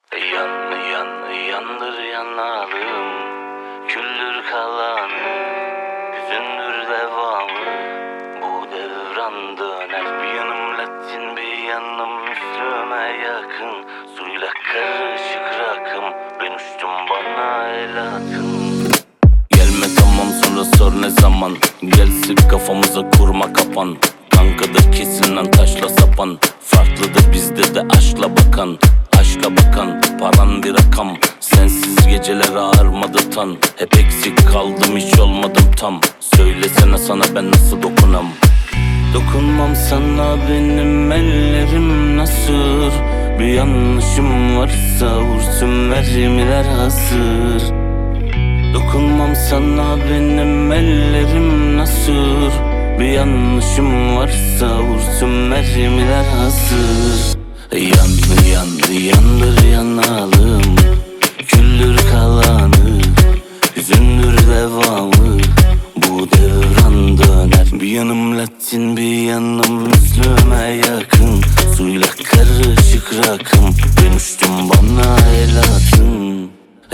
Yandır yanalım, küldür kalanı, hüzündür devamı. Bu devran döner, bir yanım Latin bir yanım Müslüme yakın. Suyla karışık rakım, ben uçtum bana el atın. Gelme tamam sonra sor ne zaman, gelsin kafamıza kurma kapan. Kankadır kesin lan taşla sapan, farklıdır bizde de aşkla bakan. Aşka bakan, paran bir rakam. Sensiz geceler ağırmadı tan. Hep eksik kaldım, hiç olmadım tam. Söylesene sana ben nasıl dokunam. Dokunmam sana, benim ellerim nasır. Bir yanlışım varsa vursun mermiler hazır. Dokunmam sana, benim ellerim nasır. Bir yanlışım varsa vursun mermiler hazır. Yandır yanalım, küldür kalanı, hüzündür devamı. Bu devran döner, bir yanım Latin bir yanım Müslüme yakın. Suyla karışık rakım, ben uçtum bana el atın.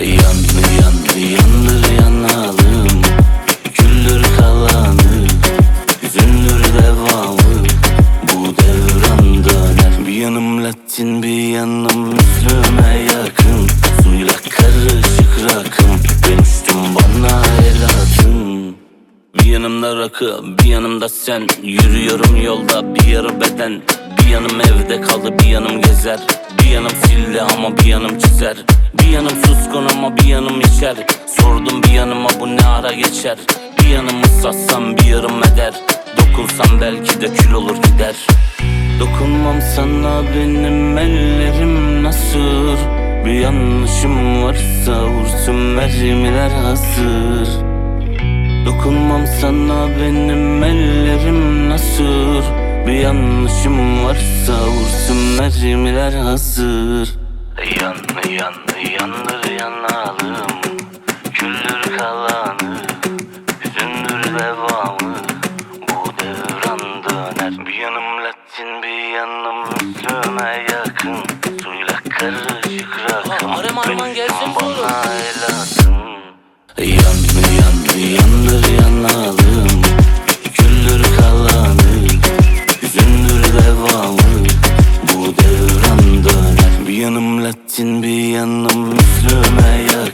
Yandır yanalım, küldür kalanı, hüzündür devamı. Bu devran döner, bir yanım Latin bir yanım Müslüme yakın. Suyla karışık rakım, ben uçtum bana el atın. Bir yanımda rakı, bir yanımda sen. Yürüyorum yolda bir yarı beden. Bir yanım evde kaldı, bir yanım gezer. Bir yanım sildi ama bir yanım çizer. Bir yanım suskun ama bir yanım içer. Sordum bir yanıma bu ne ara geçer. Bir yanımı satsam bir yarım eder. Dokunsam belki de kül olur gider. Dokunmam sana, benim ellerim nasır. Bir yanlışım varsa vursun mermiler hazır. Dokunmam sana, benim ellerim nasır. Bir yanlışım varsa vursun mermiler hazır. Yandır yanalım, küldür kalanı, hüzündür devamı. Bu devran döner, bir yanım Latin bir yanım Müslüme yakın. Suyla karışık rakım, ben uçtum bana el atın. Yandır yanalım, küldür kalanı, hüzündür devamı. Bu devran döner, bir yanım Latin bir yanım Müslüme yakın.